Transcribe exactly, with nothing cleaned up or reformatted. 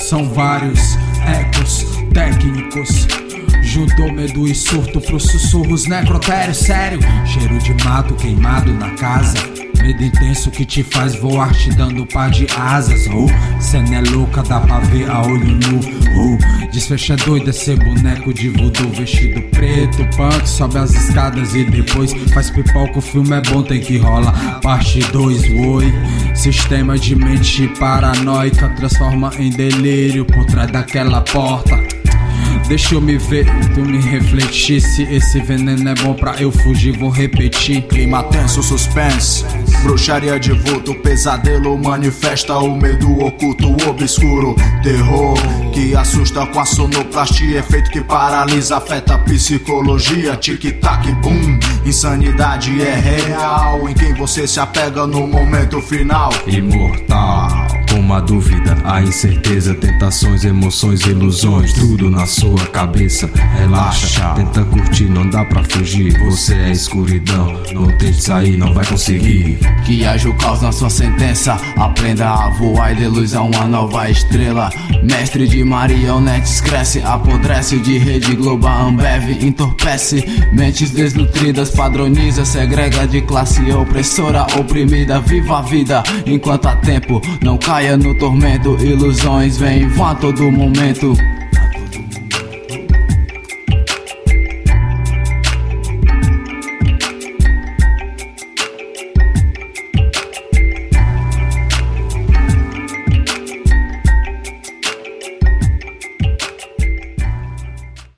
São vários ecos técnicos. Juntou medo e surto pros sussurros necrotérios, sério. Cheiro de mato queimado na casa. Medo intenso que te faz voar, te dando par de asas. Oh, cena é louca, dá pra ver a olho nu. Oh, desfecha é doido, é ser boneco de voodoo vestido preto. Punk sobe as escadas e depois faz pipoca. O filme é bom, tem que rolar. Parte dois, oi. Sistema de mente paranoica transforma em delírio por trás daquela porta. Deixa eu me ver, tu me refletir. Se esse veneno é bom pra eu fugir, vou repetir. Clima tenso, suspense, bruxaria de vulto, pesadelo manifesta o medo oculto, obscuro. Terror que assusta com a sonoplastia, efeito que paralisa, afeta a psicologia. Tic-tac, boom, insanidade é real, em quem você se apega no momento final. Imortal, como a dúvida, a incerteza, tentações, emoções, ilusões, tudo na sua cabeça. Relaxa, tenta curtir, não dá pra fugir. Você é escuridão, não tente sair, não vai conseguir. Que haja o caos na sua sentença, aprenda a voar e dê luz a uma nova estrela. Mestre de marionetes cresce, apodrece de rede global Ambev, entorpece mentes desnutridas, padroniza, segrega de classe opressora, oprimida. Viva a vida enquanto há tempo, não caia no tormento. Ilusões vêm e vão a todo momento.